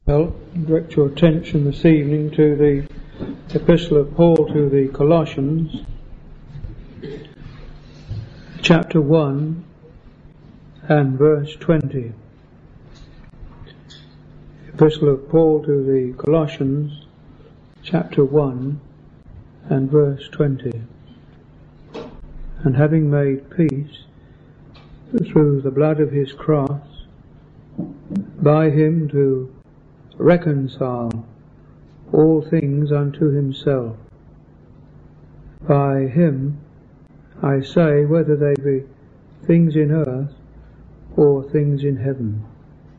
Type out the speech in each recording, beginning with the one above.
Well, direct your attention this evening to the Epistle of Paul to the Colossians, chapter 1 and verse 20. Epistle of Paul to the Colossians, chapter 1 and verse 20. And having made peace through the blood of his cross, by him to reconcile all things unto himself. By him, I say, whether they be things in earth or things in heaven.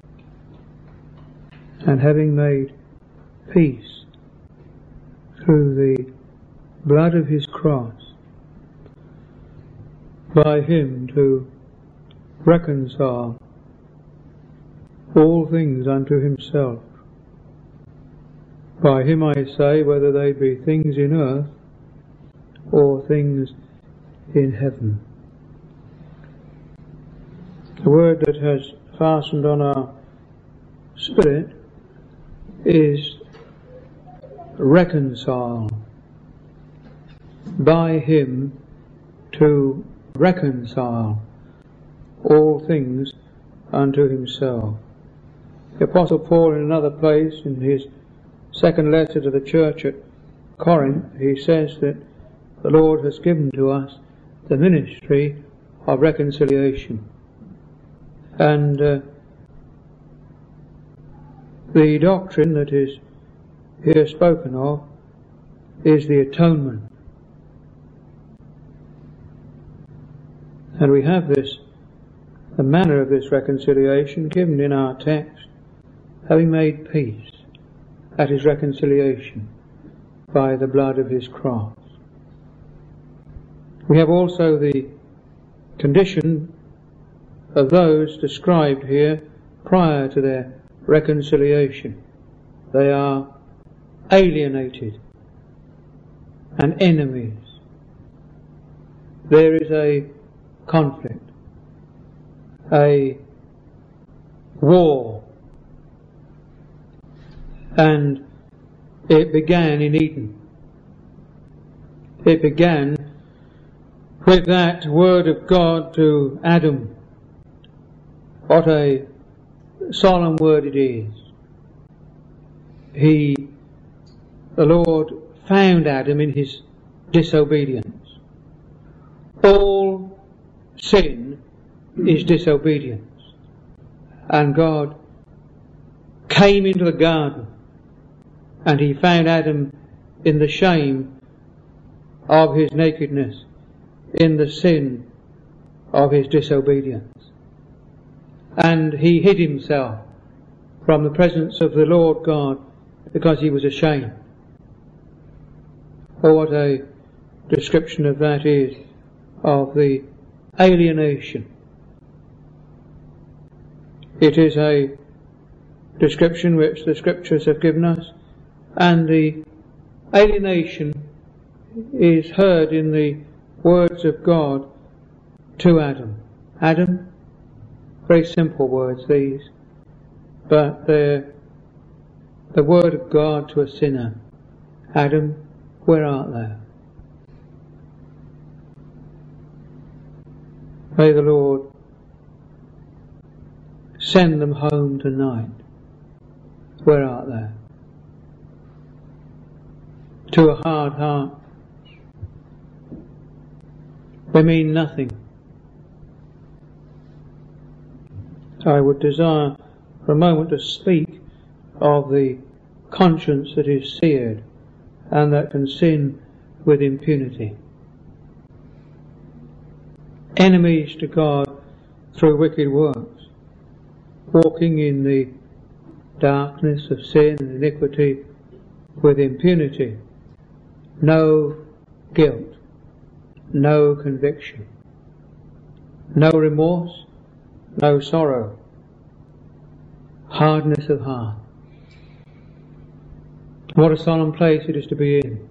And having made peace through the blood of his cross, by him to reconcile all things unto himself. By him, I say, whether they be things in earth or things in heaven. The word that has fastened on our spirit is reconcile. By him to reconcile all things unto himself. The Apostle Paul, in another place, in his second letter to the church at Corinth, he says that the Lord has given to us the ministry of reconciliation. And the doctrine that is here spoken of is the atonement. And we have this, the manner of this reconciliation given in our text, having made peace at his reconciliation by the blood of his cross. We have also the condition of those described here prior to their reconciliation. They are alienated and enemies. There is a conflict, a war, and it began in Eden. It began with that word of God to Adam. What a solemn word it is. The Lord found Adam in his disobedience. All sin is disobedience. And God came into the garden, and he found Adam in the shame of his nakedness, in the sin of his disobedience. And he hid himself from the presence of the Lord God because he was ashamed. Oh, what a description of that is, of the alienation. It is a description which the Scriptures have given us, and the alienation is heard in the words of God to Adam. Adam, very simple words these, but they're the word of God to a sinner. Adam, where art thou? May the Lord send them home tonight. Where art thou? To a hard heart. They mean nothing. I would desire for a moment to speak of the conscience that is seared and that can sin with impunity. Enemies to God through wicked works, walking in the darkness of sin and iniquity with impunity. No guilt, no conviction, no remorse, no sorrow, hardness of heart. What a solemn place it is to be in.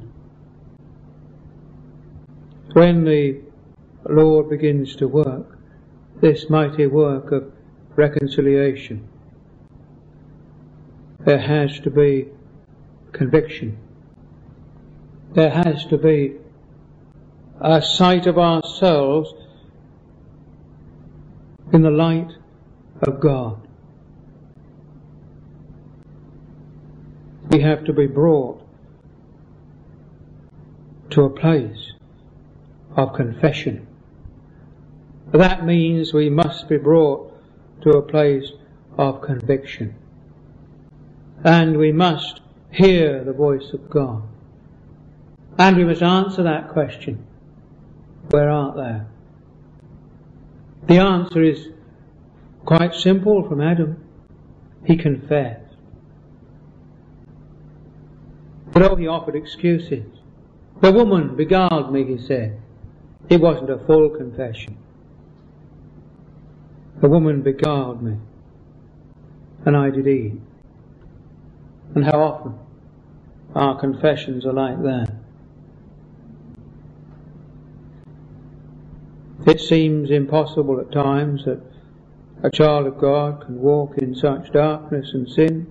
When the Lord begins to work this mighty work of reconciliation, there has to be conviction. There has to be a sight of ourselves in the light of God. We have to be brought to a place of confession. That means we must be brought to a place of conviction. And we must hear the voice of God. And we must answer that question, where art thou? The answer is quite simple from Adam. He confessed. But oh, he offered excuses. The woman beguiled me, he said. It wasn't a full confession. The woman beguiled me, and I did eat. And how often our confessions are like that. It seems impossible at times that a child of God can walk in such darkness and sin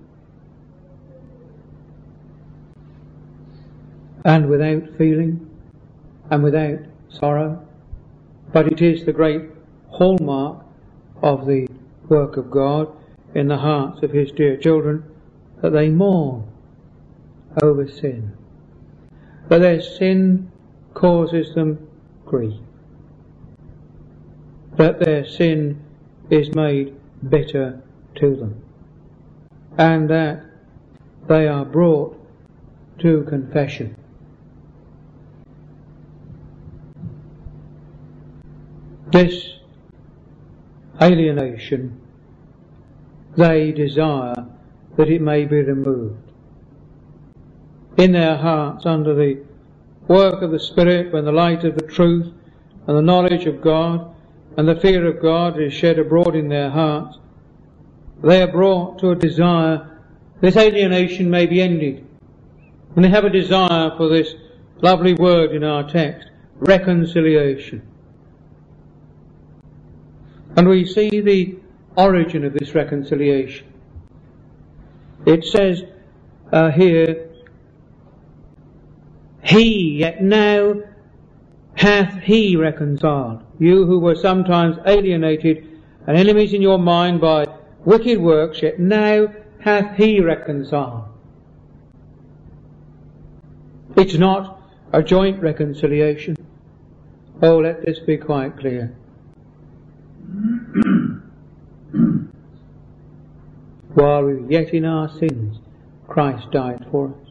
and without feeling and without sorrow. But it is the great hallmark of the work of God in the hearts of His dear children that they mourn over sin, that their sin causes them grief, that their sin is made bitter to them, and that they are brought to confession. This alienation, they desire that it may be removed. In their hearts, under the work of the Spirit, when the light of the truth and the knowledge of God and the fear of God is shed abroad in their hearts, they are brought to a desire this alienation may be ended. And they have a desire for this lovely word in our text, reconciliation. And we see the origin of this reconciliation. It says here, He, yet now hath He reconciled you who were sometimes alienated and enemies in your mind by wicked works, yet now hath He reconciled. It's not a joint reconciliation. Oh, let this be quite clear. While we were yet in our sins, Christ died for us.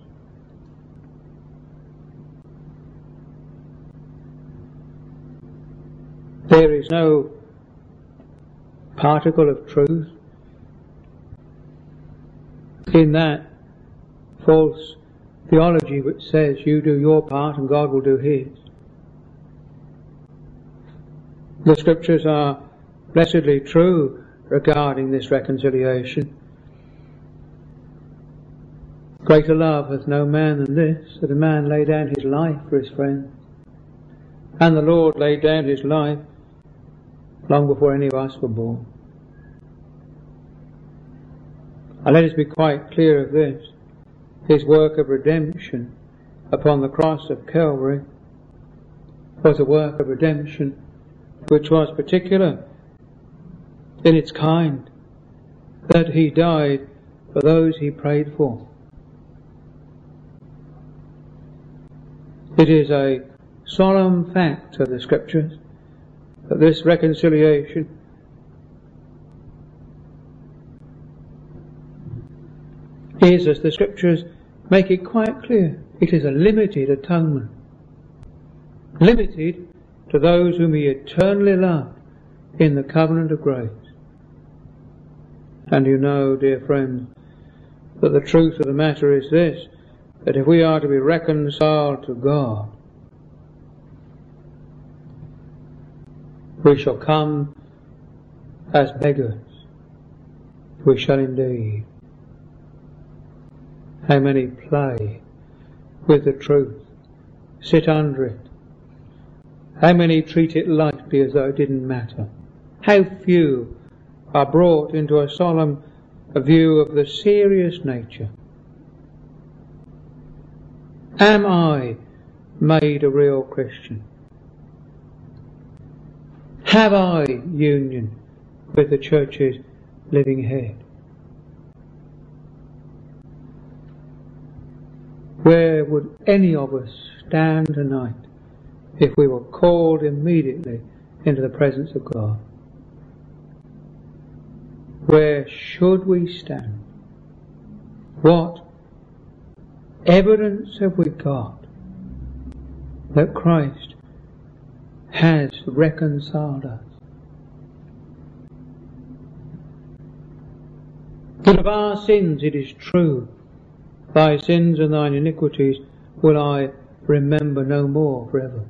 There is no particle of truth in that false theology which says you do your part and God will do His. The Scriptures are blessedly true regarding this reconciliation. Greater love hath no man than this, that a man lay down his life for his friends. And the Lord laid down His life long before any of us were born. And let us be quite clear of this. His work of redemption upon the cross of Calvary was a work of redemption which was particular in its kind, that He died for those He prayed for. It is a solemn fact of the Scriptures that this reconciliation is, as the Scriptures make it quite clear, it is a limited atonement. Limited to those whom He eternally loved in the covenant of grace. And you know, dear friends, that the truth of the matter is this, that if we are to be reconciled to God, we shall come as beggars. We shall indeed. How many play with the truth, sit under it. How many treat it lightly as though it didn't matter. How few are brought into a solemn a view of the serious nature. Am I made a real Christian? Have I union with the Church's living head? Where would any of us stand tonight if we were called immediately into the presence of God? Where should we stand? What evidence have we got that Christ has reconciled us? That of our sins it is true, thy sins and thine iniquities will I remember no more forever.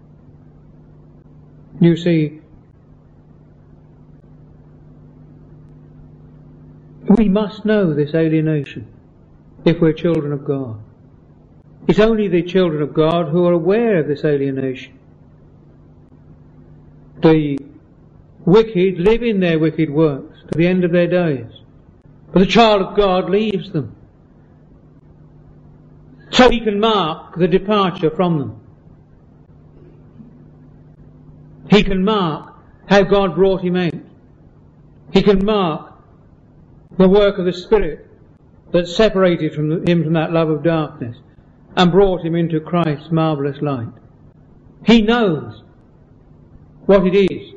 You see, we must know this alienation if we're children of God. It's only the children of God who are aware of this alienation. The wicked live in their wicked works to the end of their days, but the child of God leaves them, so he can mark the departure from them. He can mark how God brought him out. He can mark the work of the Spirit that separated him from that love of darkness and brought him into Christ's marvellous light. He knows what it is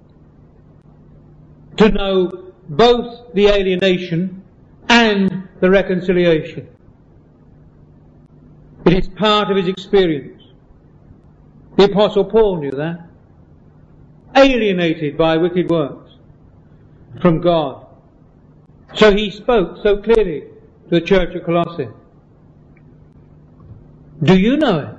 to know both the alienation and the reconciliation. It is part of his experience. The Apostle Paul knew that. Alienated by wicked works from God. So he spoke so clearly to the church of Colossae. Do you know it?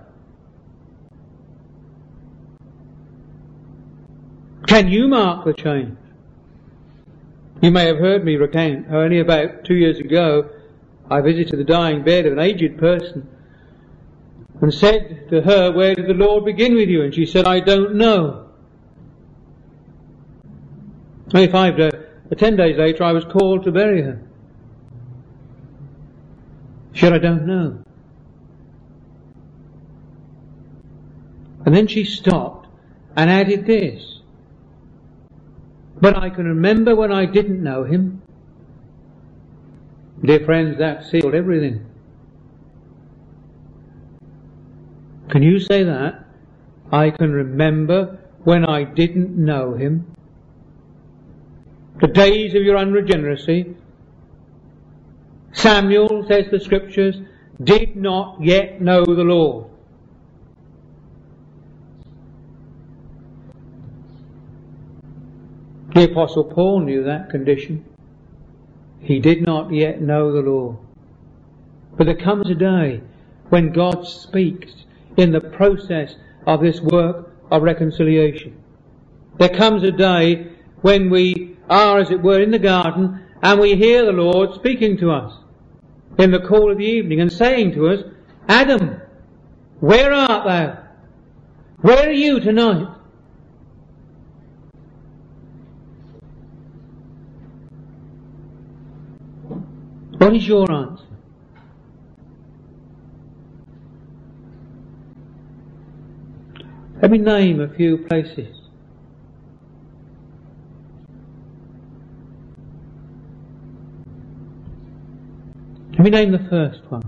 Can you mark the change? You may have heard me recount how only about 2 years ago I visited the dying bed of an aged person and said to her, where did the Lord begin with you? And she said, I don't know. Only 10 days later I was called to bury her. She said, I don't know. And then she stopped and added this. But I can remember when I didn't know him. Dear friends, that sealed everything. Can you say that? I can remember when I didn't know him. The days of your unregeneracy. Samuel, says the Scriptures, did not yet know the Lord. The Apostle Paul knew that condition. He did not yet know the Lord. But there comes a day when God speaks in the process of this work of reconciliation. There comes a day when we are, as it were, in the garden and we hear the Lord speaking to us in the cool of the evening and saying to us, Adam, where art thou? Where are you tonight? What is your answer? Let me name a few places. Let me name the first one.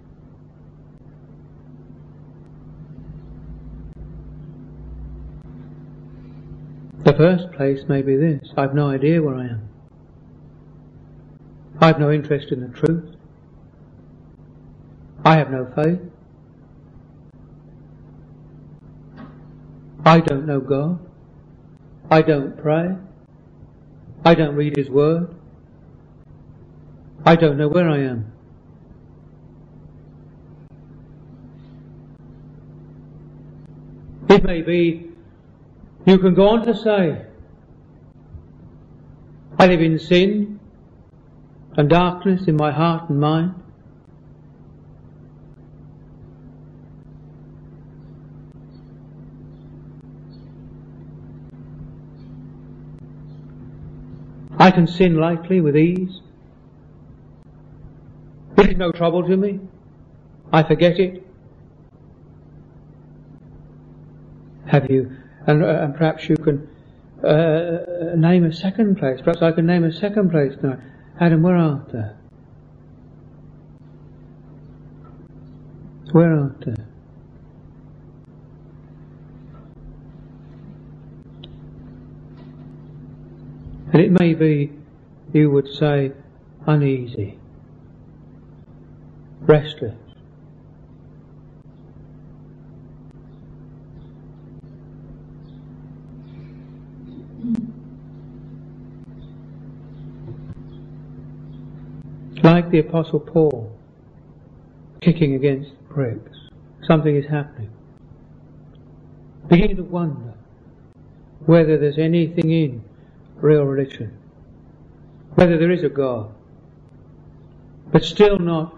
The first place may be this. I've no idea where I am. I have no interest in the truth. I have no faith. I don't know God. I don't pray. I don't read His Word. I don't know where I am. It may be, you can go on to say, I live in sin and darkness in my heart and mind. I can sin lightly with ease. It is no trouble to me. I forget it. Have you? And perhaps you can name a second place. Perhaps I can name a second place tonight. Adam, where art thou? Where art thou? And it may be, you would say, uneasy, restless. Like the Apostle Paul, kicking against the pricks. Something is happening. Beginning to wonder whether there's anything in real religion, whether there is a God, but still not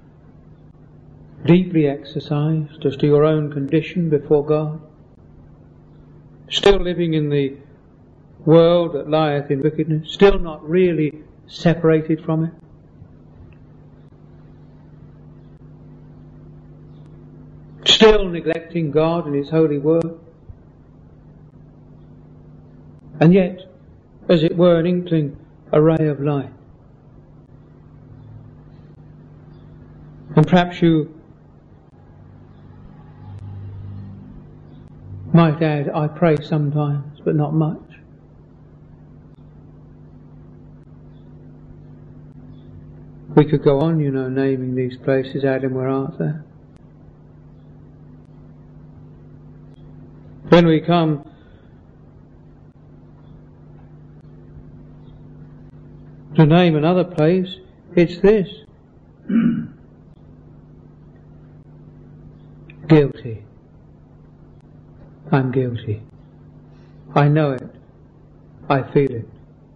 deeply exercised as to your own condition before God, still living in the world that lieth in wickedness, still not really separated from it. Still neglecting God and His holy word. And yet, as it were, an inkling, a ray of light. And perhaps you might add, I pray sometimes, but not much. We could go on, naming these places. Adam, where art thou? When we come to name another place, it's this. Guilty. I'm guilty. I know it. I feel it.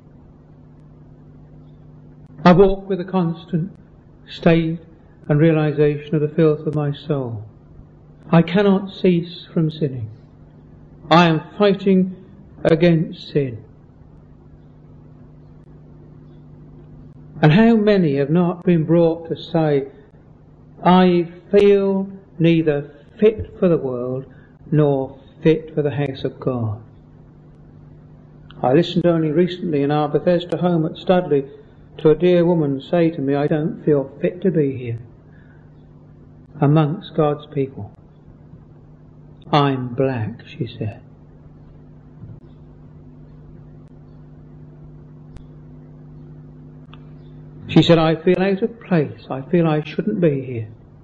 I walk with a constant state and realization of the filth of my soul. I cannot cease from sinning. I am fighting against sin. And how many have not been brought to say, I feel neither fit for the world nor fit for the house of God. I listened only recently in our Bethesda home at Studley to a dear woman say to me, I don't feel fit to be here amongst God's people. I'm black, she said. She said, I feel out of place. I feel I shouldn't be here.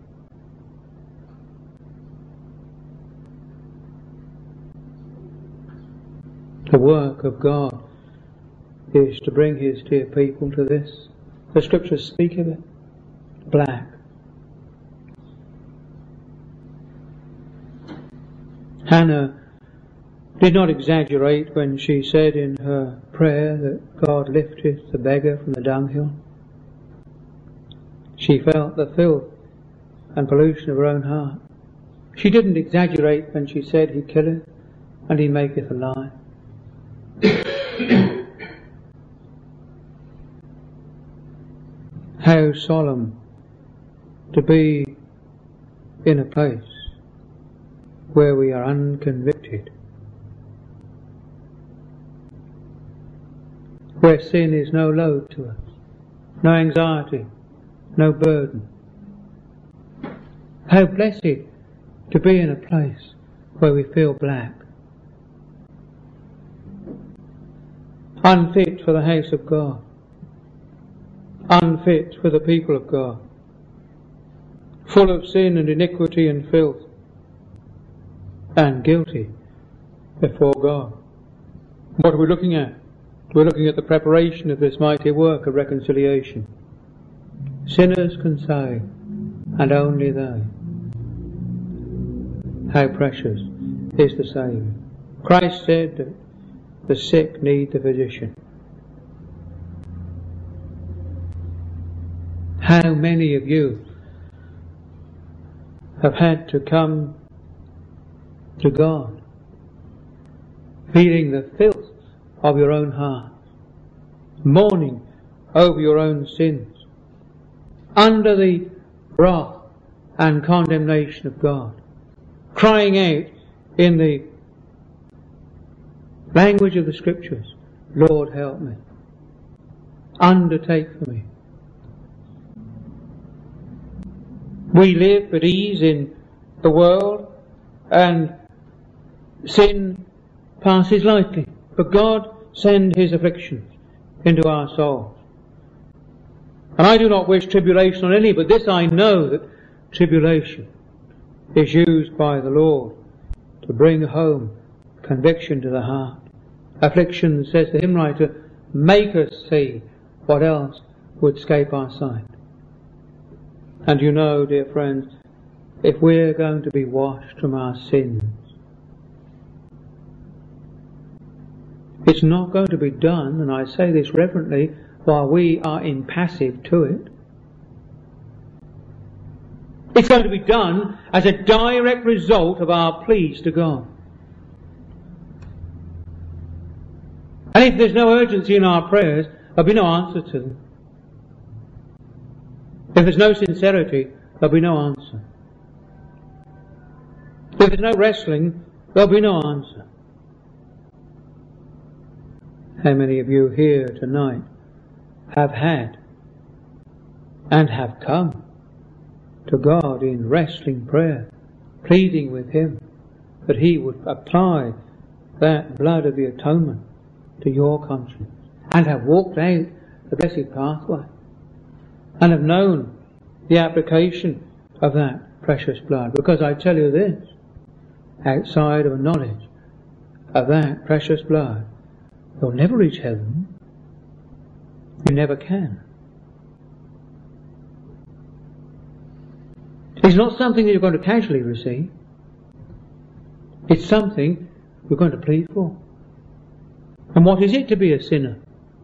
The work of God is to bring His dear people to this. The Scriptures speak of it. Black. Hannah did not exaggerate when she said in her prayer that God lifteth the beggar from the dunghill. She felt the filth and pollution of her own heart. She didn't exaggerate when she said, He killeth and He maketh alive. How solemn to be in a place where we are unconvicted, where sin is no load to us, no anxiety, no burden. How blessed to be in a place where we feel black, unfit for the house of God, unfit for the people of God, full of sin and iniquity and filth, and guilty before God. What are we looking at? We're looking at the preparation of this mighty work of reconciliation. Sinners can say, and only they. How precious is the Saviour. Christ said that the sick need the physician. How many of you have had to come to God feeling the filth of your own heart, mourning over your own sins, under the wrath and condemnation of God, crying out in the language of the Scriptures, Lord, help me. Undertake for me. We live at ease in the world, and sin passes lightly. But God sends His afflictions into our souls. And I do not wish tribulation on any, but this I know, that tribulation is used by the Lord to bring home conviction to the heart. Affliction, says the hymn writer, make us see what else would escape our sight. And you know, dear friends, if we're going to be washed from our sins, it's not going to be done, and I say this reverently, while we are impassive to it. It's going to be done as a direct result of our pleas to God. And if there's no urgency in our prayers, there'll be no answer to them. If there's no sincerity, there'll be no answer. If there's no wrestling, there'll be no answer. How many of you here tonight have had and have come to God in wrestling prayer, pleading with Him that He would apply that blood of the atonement to your conscience, and have walked out the blessed pathway, and have known the application of that precious blood? Because I tell you this, outside of a knowledge of that precious blood, you'll never reach heaven. You never can. It's not something that you're going to casually receive. It's something you're going to plead for. And what is it to be a sinner?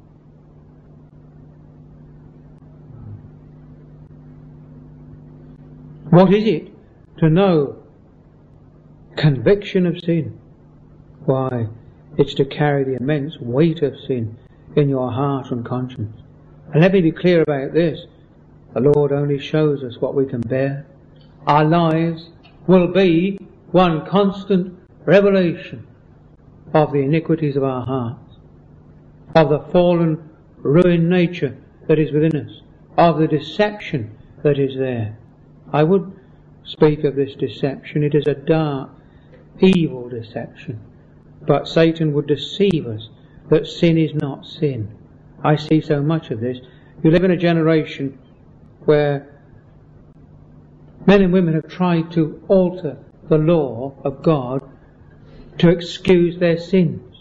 What is it to know conviction of sin? Why, it's to carry the immense weight of sin in your heart and conscience. And let me be clear about this. The Lord only shows us what we can bear. Our lives will be one constant revelation of the iniquities of our hearts, of the fallen, ruined nature that is within us, of the deception that is there. I would speak of this deception. It is a dark, evil deception. But Satan would deceive us that sin is not sin. I see so much of this. You live in a generation where men and women have tried to alter the law of God to excuse their sins.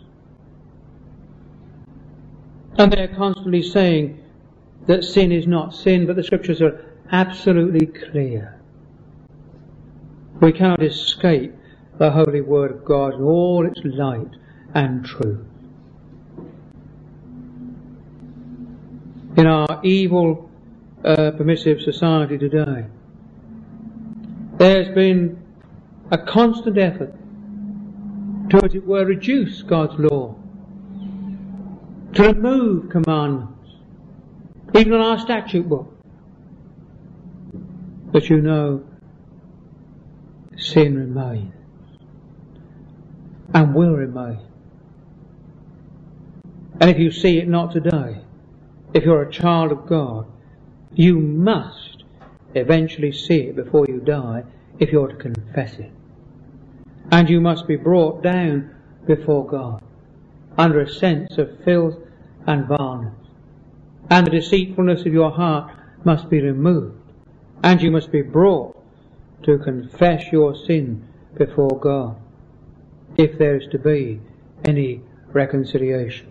And they're constantly saying that sin is not sin, but the Scriptures are absolutely clear. We cannot escape the Holy Word of God in all its light and truth. In our evil, permissive society today, there's been a constant effort to, as it were, reduce God's law, to remove commandments, even on our statute book. But you know, sin remains and will remain. And if you see it not today, if you're a child of God, you must eventually see it before you die if you're to confess it. And you must be brought down before God under a sense of filth and vileness. And the deceitfulness of your heart must be removed. And you must be brought to confess your sin before God, if there is to be any reconciliation.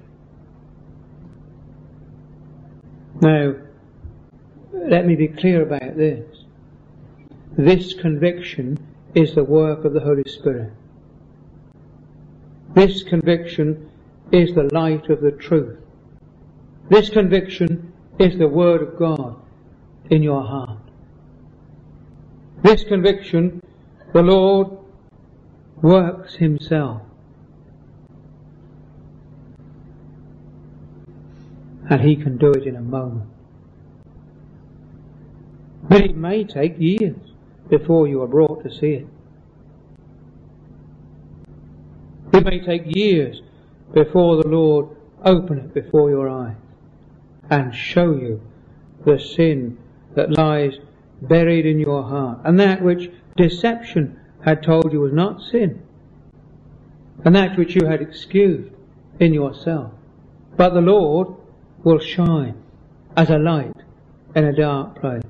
Now, let me be clear about this. This conviction is the work of the Holy Spirit. This conviction is the light of the truth. This conviction is the Word of God in your heart. This conviction, the Lord works Himself. And He can do it in a moment. But it may take years before you are brought to see it. It may take years before the Lord open it before your eyes and show you the sin that lies buried in your heart, and that which deception had told you was not sin, and that which you had excused in yourself. But the Lord will shine as a light in a dark place.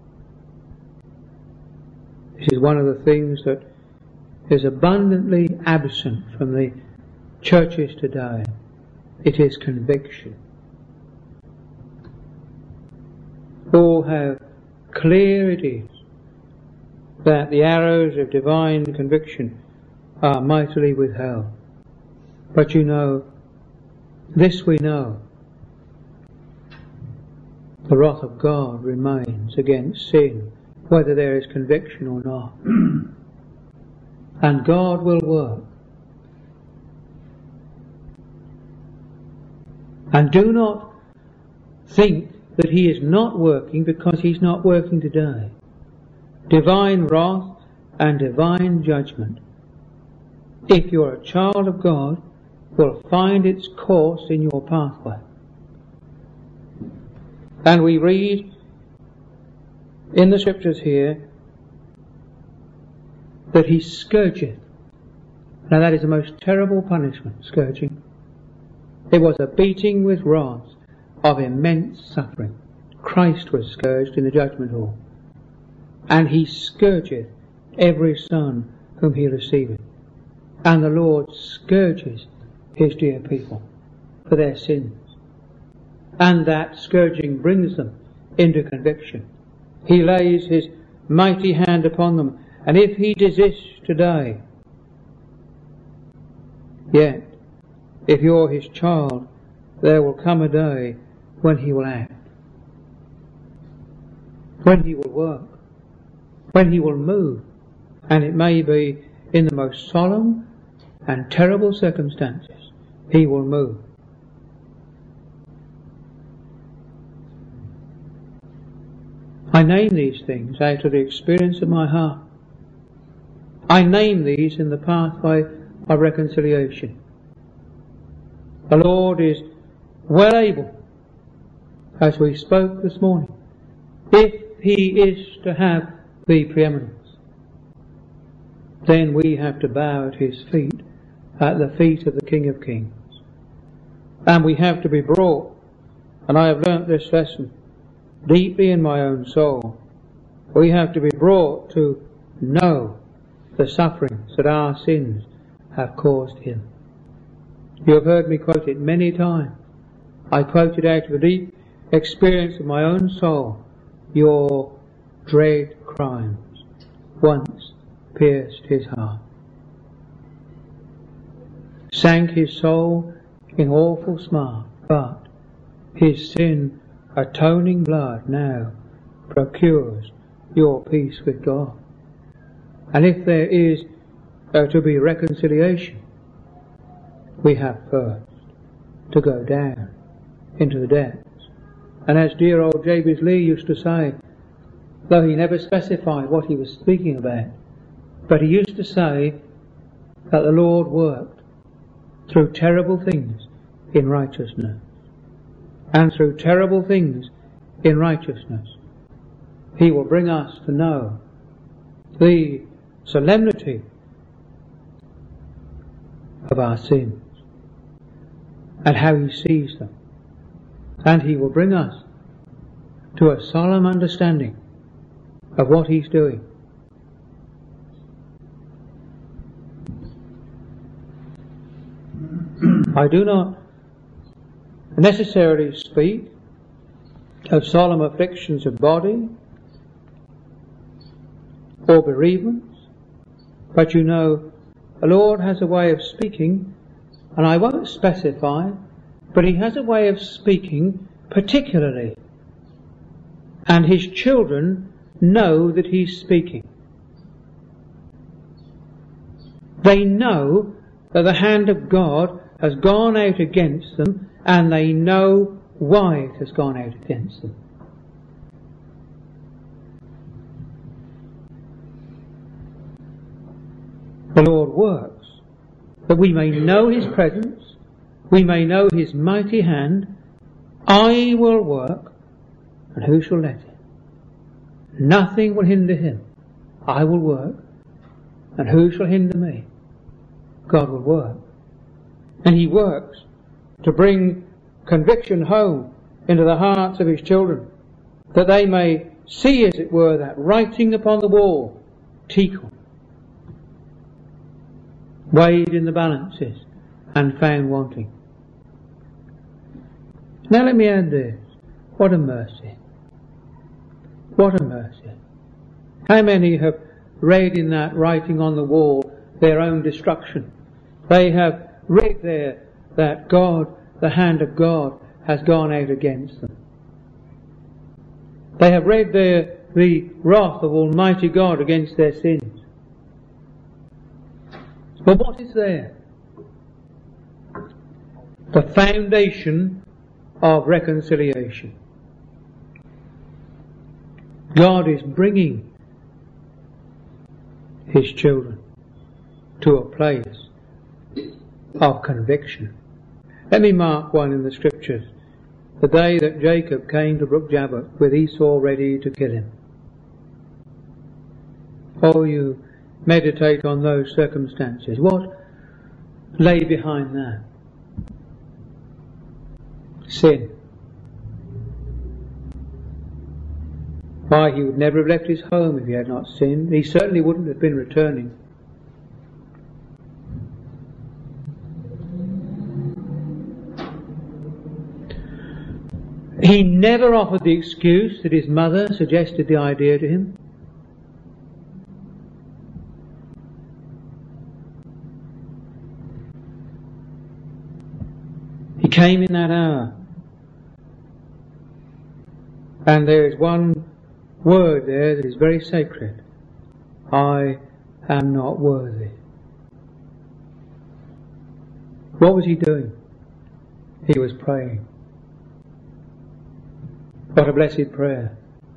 This is one of the things that is abundantly absent from the churches today. It is conviction. Oh, how clear it is that the arrows of divine conviction are mightily withheld. But you know, this we know, the wrath of God remains against sin, whether there is conviction or not. And God will work. And do not think that He is not working because He's not working today. Divine wrath and divine judgment, if you're a child of God, will find its course in your pathway. And we read in the scriptures here that He scourgeth. Now that is the most terrible punishment, scourging. It was a beating with rods of immense suffering. Christ was scourged in the judgment hall. And He scourgeth every son whom He receiveth. And the Lord scourges His dear people for their sins. And that scourging brings them into conviction. He lays His mighty hand upon them. And if He desists today, yet, if you're His child, there will come a day when He will act, when He will work, when He will move, and it may be in the most solemn and terrible circumstances He will move. I name these things out of the experience of my heart. I name these in the pathway of reconciliation. The Lord is well able, as we spoke this morning, if He is to have the preeminence, then we have to bow at His feet, at the feet of the King of Kings. And we have to be brought, and I have learnt this lesson deeply in my own soul, we have to be brought to know the sufferings that our sins have caused Him. You have heard me quote it many times. I quote it out of the deep experience of my own soul. Your dread crimes once pierced His heart, sank His soul in awful smart, but His sin atoning blood now procures your peace with God. And if there is to be reconciliation, we have first to go down into the depths. And as dear old Jabez Lee used to say, though he never specified what he was speaking about, but he used to say that the Lord worked through terrible things in righteousness. And through terrible things in righteousness, He will bring us to know the solemnity of our sins and how He sees them. And He will bring us to a solemn understanding of what He's doing. I do not necessarily speak of solemn afflictions of body or bereavements, but you know, the Lord has a way of speaking, and I won't specify, but He has a way of speaking particularly, and His children know that He's speaking. They know that the hand of God has gone out against them, and they know why it has gone out against them. The Lord works, that we may know His presence, we may know His mighty hand. I will work, and who shall let Him? Nothing will hinder Him. I will work, and who shall hinder me? God will work. And He works to bring conviction home into the hearts of His children, that they may see, as it were, that writing upon the wall, Tekel, weighed in the balances and found wanting. Now let me add this. What a mercy. What a mercy. How many have read in that writing on the wall their own destruction? They have read there that God, the hand of God, has gone out against them. They have read there the wrath of Almighty God against their sins. But what is there? The foundation of reconciliation. God is bringing His children to a place of conviction. Let me mark one in the Scriptures. The day that Jacob came to Brook Jabbok with Esau ready to kill him. Oh, you meditate on those circumstances. What lay behind that? Sin. Why, he would never have left his home if he had not sinned. He certainly wouldn't have been returning. He never offered the excuse that his mother suggested the idea to him. He came in that hour. And there is one word there that is very sacred. I am not worthy. What was he doing? He was praying. What a blessed prayer.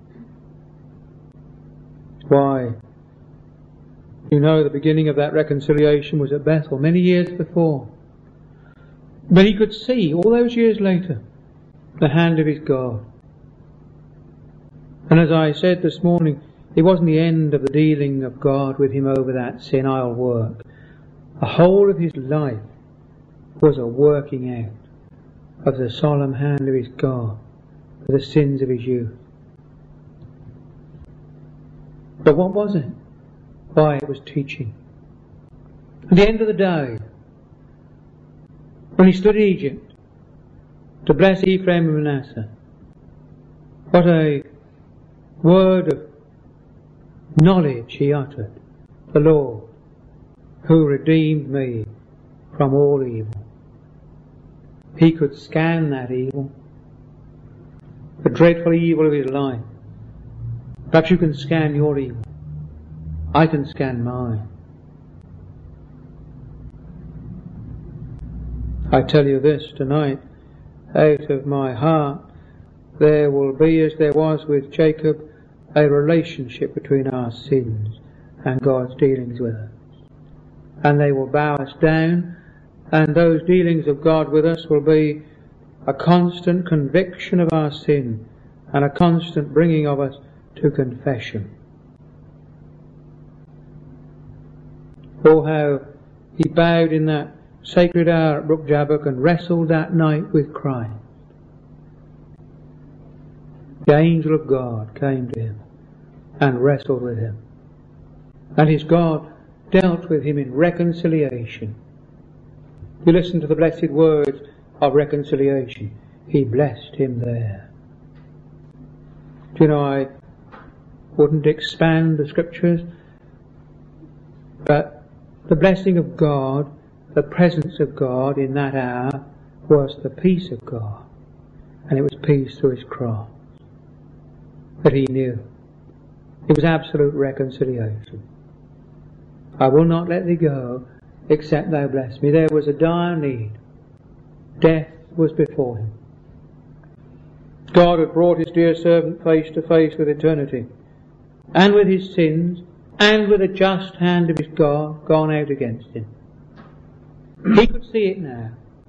Why? You know, the beginning of that reconciliation was at Bethel many years before. But he could see, all those years later, the hand of his God. And as I said this morning, it wasn't the end of the dealing of God with him over that sin. I'll work. The whole of his life was a working out of the solemn hand of his God for the sins of his youth. But what was it? Why, it was teaching. At the end of the day, when he stood in Egypt to bless Ephraim and Manasseh, what a word of knowledge he uttered. The Lord, who redeemed me from all evil. He could scan that evil, the dreadful evil of his life. Perhaps you can scan your evil. I can scan mine. I tell you this tonight, out of my heart there will be, as there was with Jacob, a relationship between our sins and God's dealings with us. And they will bow us down, and those dealings of God with us will be a constant conviction of our sin and a constant bringing of us to confession. Oh, how he bowed in that sacred hour at Brook Jabbok and wrestled that night with Christ. The angel of God came to him and wrestled with him. And his God dealt with him in reconciliation. You listen to the blessed words of reconciliation. He blessed him there. Do you know, I wouldn't expand the Scriptures, but the blessing of God, the presence of God in that hour was the peace of God. And it was peace through his cross that he knew. It was absolute reconciliation. I will not let thee go except thou bless me. There was a dire need. Death was before him. God had brought his dear servant face to face with eternity and with his sins and with a just hand of his God gone out against him. He could see it now.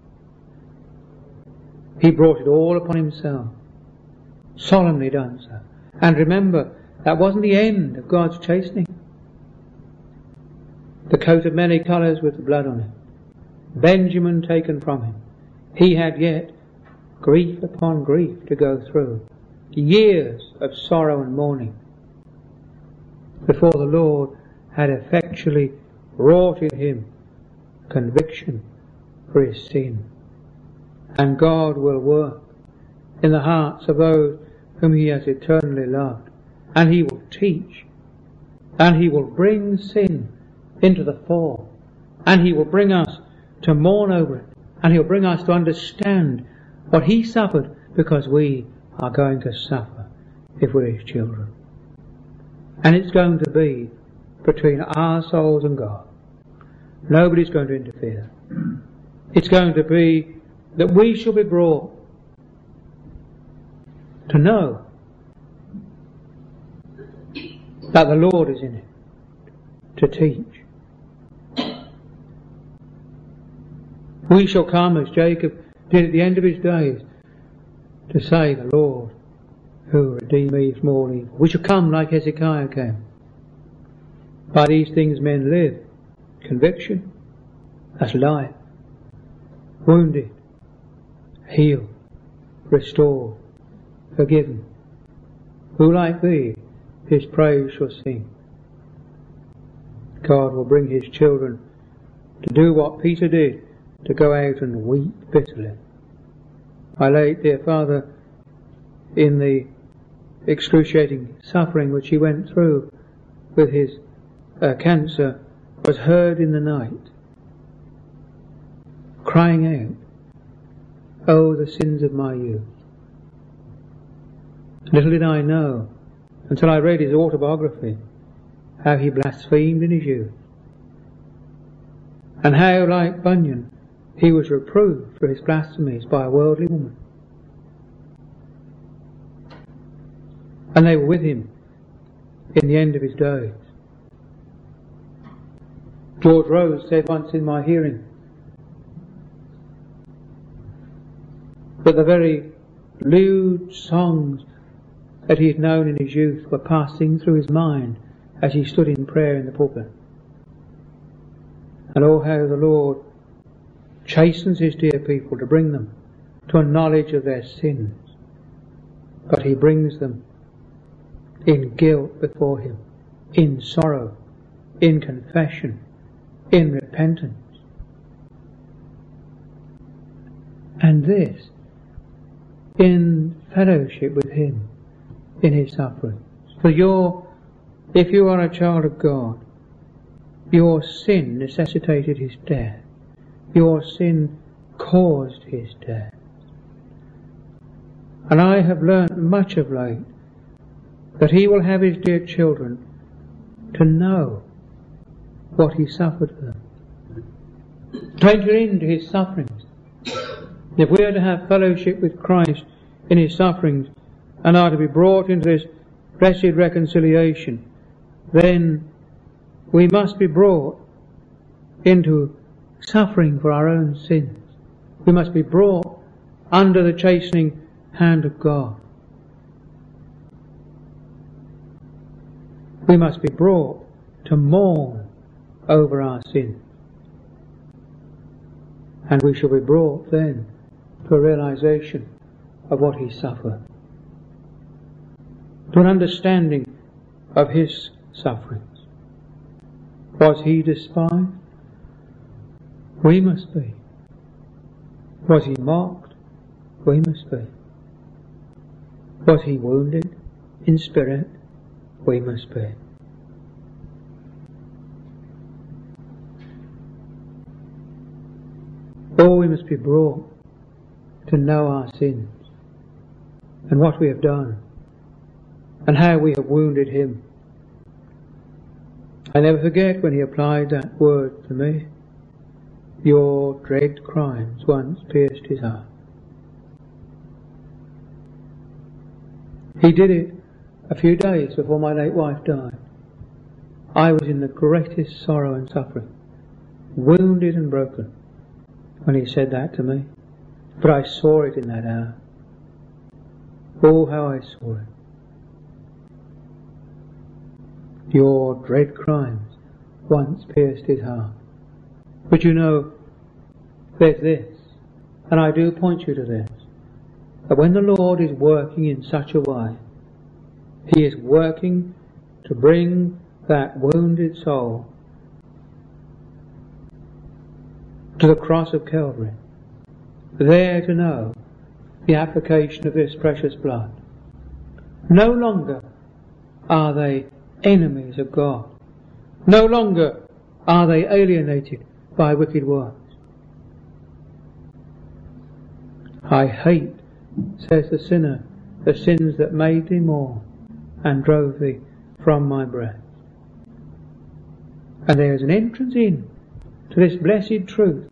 He brought it all upon himself, solemnly done so. And remember, that wasn't the end of God's chastening. The coat of many colours with the blood on it, Benjamin taken from him. He had yet grief upon grief to go through, years of sorrow and mourning, before the Lord had effectually wrought in him conviction for his sin. And God will work in the hearts of those whom he has eternally loved, and he will teach, and he will bring sin into the fore, and he will bring us to mourn over it, and he'll bring us to understand what he suffered, because we are going to suffer if we're his children. And it's going to be between our souls and God. Nobody's going to interfere. It's going to be that we shall be brought to know that the Lord is in it, to teach. We shall come, as Jacob did at the end of his days, to say, the Lord who redeemed me from all evil. We shall come like Hezekiah came. By these things men live. Conviction, that's life. Wounded, healed, restored, forgiven. Who like thee his praise shall sing. God will bring his children to do what Peter did, to go out and weep bitterly. My late dear father, in the excruciating suffering which he went through with his cancer, was heard in the night crying out, "Oh, the sins of my youth." Little did I know, until I read his autobiography, how he blasphemed in his youth, and how, like Bunyan, he was reproved for his blasphemies by a worldly woman. And they were with him in the end of his days. George Rose said once in my hearing that the very lewd songs that he had known in his youth were passing through his mind as he stood in prayer in the pulpit. And oh, how the Lord chastens his dear people to bring them to a knowledge of their sins. But he brings them in guilt before him, in sorrow, in confession, in repentance. And this in fellowship with him in his sufferings. For if you are a child of God, your sin necessitated his death. Your sin caused his death. And I have learnt much of late that he will have his dear children to know what he suffered for them, to enter into his sufferings. If we are to have fellowship with Christ in his sufferings and are to be brought into this blessed reconciliation, then we must be brought into suffering for our own sins. We must be brought under the chastening hand of God. We must be brought to mourn over our sins. And we shall be brought then to a realization of what he suffered, to an understanding of his sufferings. Was he despised? We must be. Was he mocked? We must be. Was he wounded in spirit? We must be. Oh, we must be brought to know our sins and what we have done and how we have wounded him. I never forget when he applied that word to me. Your dread crimes once pierced his heart. He did it a few days before my late wife died. I was in the greatest sorrow and suffering, wounded and broken, when he said that to me. But I saw it in that hour. Oh, how I saw it. Your dread crimes once pierced his heart. But you know, there's this, and I do point you to this, that when the Lord is working in such a way, he is working to bring that wounded soul to the cross of Calvary, there to know the application of this precious blood. No longer are they enemies of God. No longer are they alienated by wicked works. I hate, says the sinner, the sins that made thee mourn and drove thee from my breast. And there is an entrance in to this blessed truth.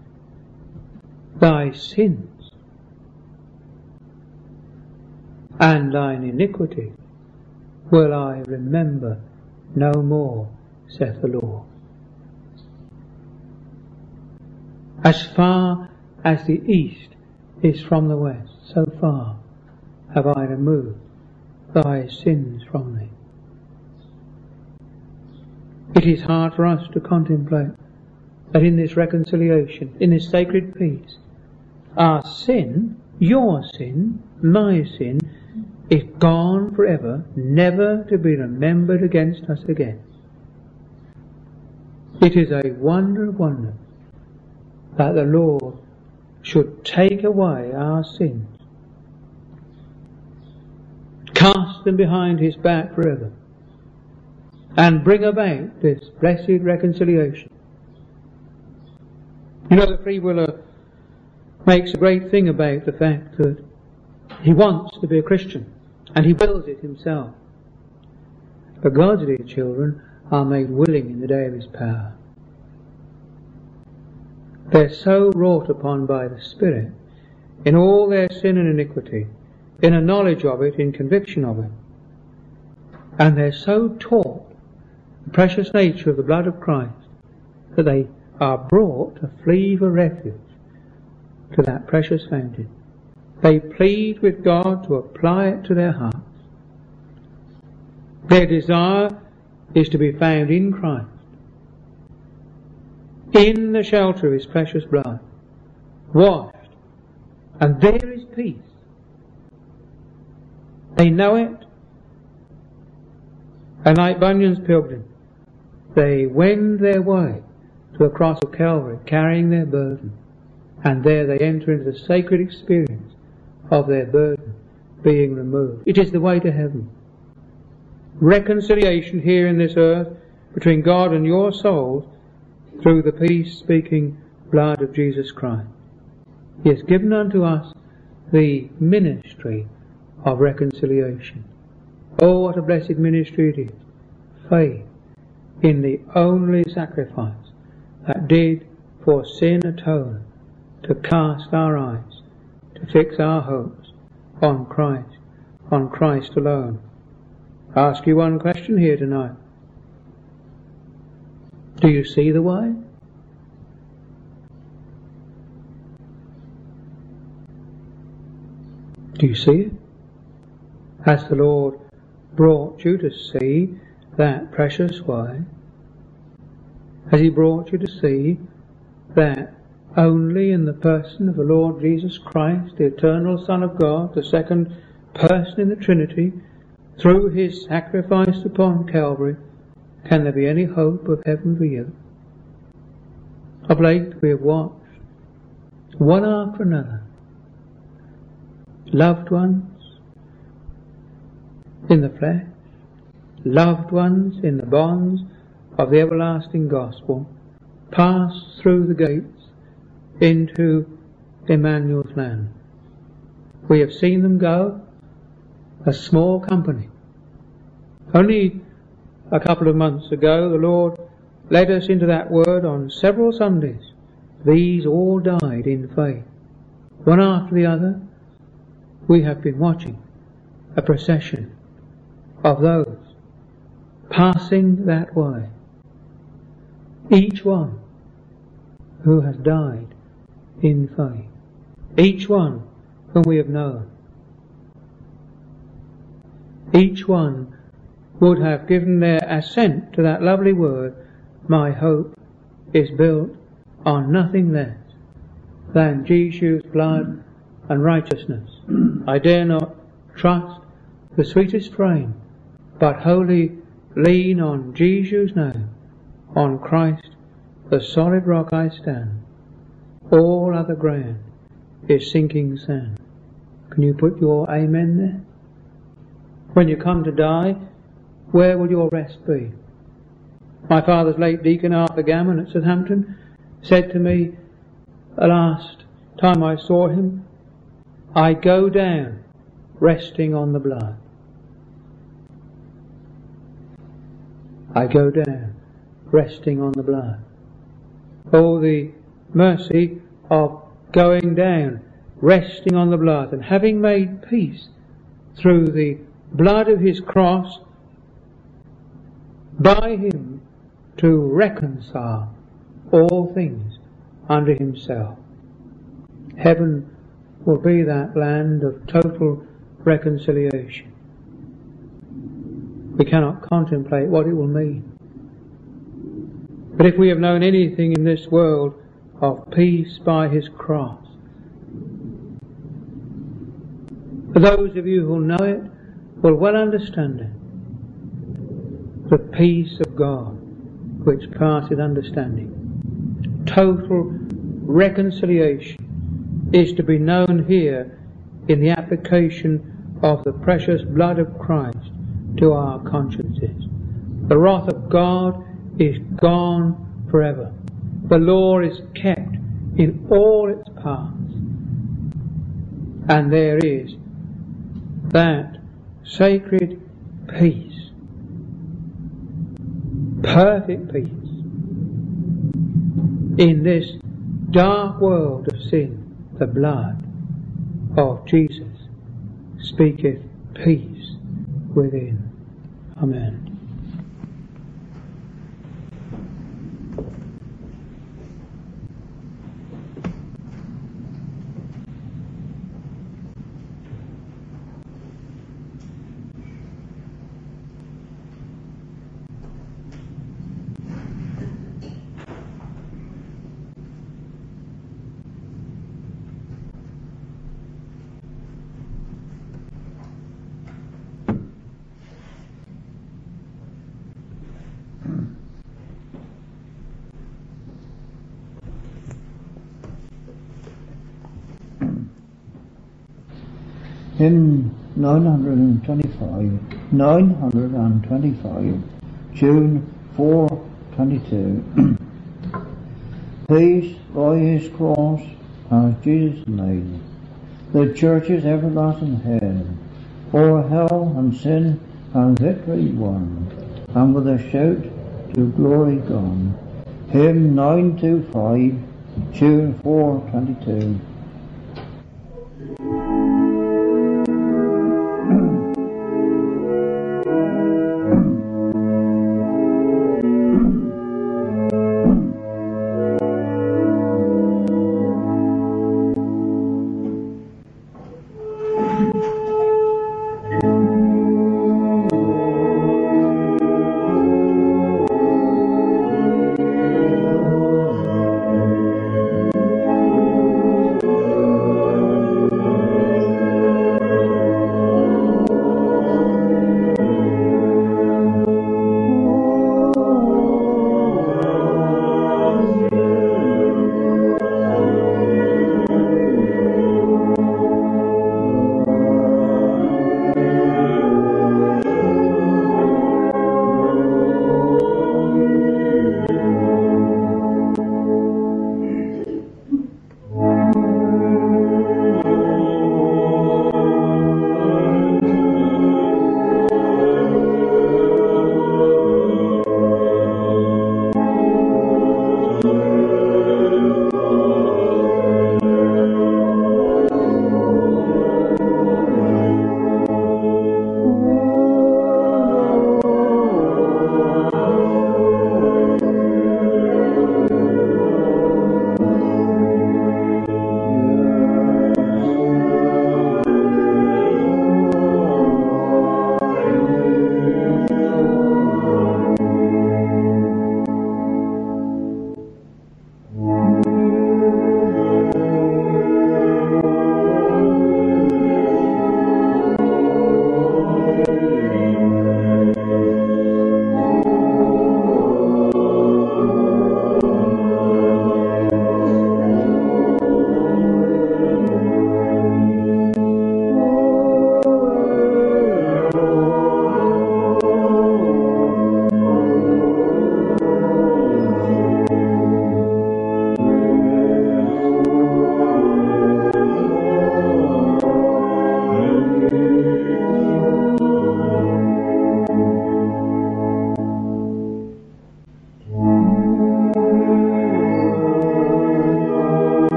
Thy sins and thine iniquity will I remember no more, saith the Lord. As far as the east is from the west, so far have I removed thy sins from thee. It is hard for us to contemplate that in this reconciliation, in this sacred peace, our sin, your sin, my sin, is gone forever, never to be remembered against us again. It is a wonder of wonders that the Lord should take away our sins, cast them behind his back forever, and bring about this blessed reconciliation. You know, the Free Willer makes a great thing about the fact that he wants to be a Christian, and he wills it himself. But God's dear children are made willing in the day of his power. They're so wrought upon by the Spirit in all their sin and iniquity, in a knowledge of it, in conviction of it, and they're so taught the precious nature of the blood of Christ that they are brought to flee for refuge to that precious fountain. They plead with God to apply it to their hearts. Their desire is to be found in Christ, in the shelter of his precious blood, washed, and there is peace. They know it, and like Bunyan's pilgrim, they wend their way to the cross of Calvary, carrying their burden, and there they enter into the sacred experience of their burden being removed. It is the way to heaven. Reconciliation here in this earth between God and your souls through the peace-speaking blood of Jesus Christ. He has given unto us the ministry of reconciliation. Oh, what a blessed ministry it is. Faith in the only sacrifice that did for sin atone, to cast our eyes, to fix our hopes on Christ alone. I ask you one question here tonight. Do you see the way? Do you see it? Has the Lord brought you to see that precious way? Has he brought you to see that only in the person of the Lord Jesus Christ, the eternal Son of God, the second person in the Trinity, through his sacrifice upon Calvary, can there be any hope of heaven for you? Of late we have watched, one after another, loved ones in the flesh, loved ones in the bonds of the everlasting gospel, pass through the gates into Emmanuel's land. We have seen them go, a small company. Only a couple of months ago the Lord led us into that word on several Sundays. These all died in faith. One after the other, we have been watching a procession of those passing that way. Each one who has died in faith. Each one whom we have known. Each one would have given their assent to that lovely word, my hope is built on nothing less than Jesus' blood and righteousness. I dare not trust the sweetest frame, but wholly lean on Jesus' name. On Christ, the solid rock I stand. All other ground is sinking sand. Can you put your amen there? When you come to die, where will your rest be? My father's late deacon Arthur Gammon at Southampton said to me the last time I saw him, I go down resting on the blood. I go down resting on the blood. Oh, the mercy of going down, resting on the blood, and having made peace through the blood of his cross, by him to reconcile all things unto himself. Heaven will be that land of total reconciliation. We cannot contemplate what it will mean. But if we have known anything in this world of peace by his cross, for those of you who know it will well understand it. The peace of God which passeth understanding. Total reconciliation is to be known here in the application of the precious blood of Christ to our consciences. The wrath of God is gone forever. The law is kept in all its parts. And there is that sacred peace, perfect peace, in this dark world of sin. The blood of Jesus speaketh peace within. Amen. Hymn 925, June 4:22. Peace by his cross has Jesus made the church's everlasting head. O'er hell and sin and victory won, and with a shout to glory gone. Hymn 925, June 4:22.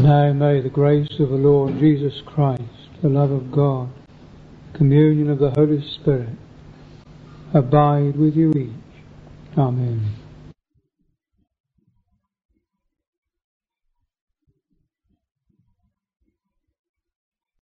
Now may the grace of the Lord Jesus Christ, the love of God, communion of the Holy Spirit, abide with you each. Amen.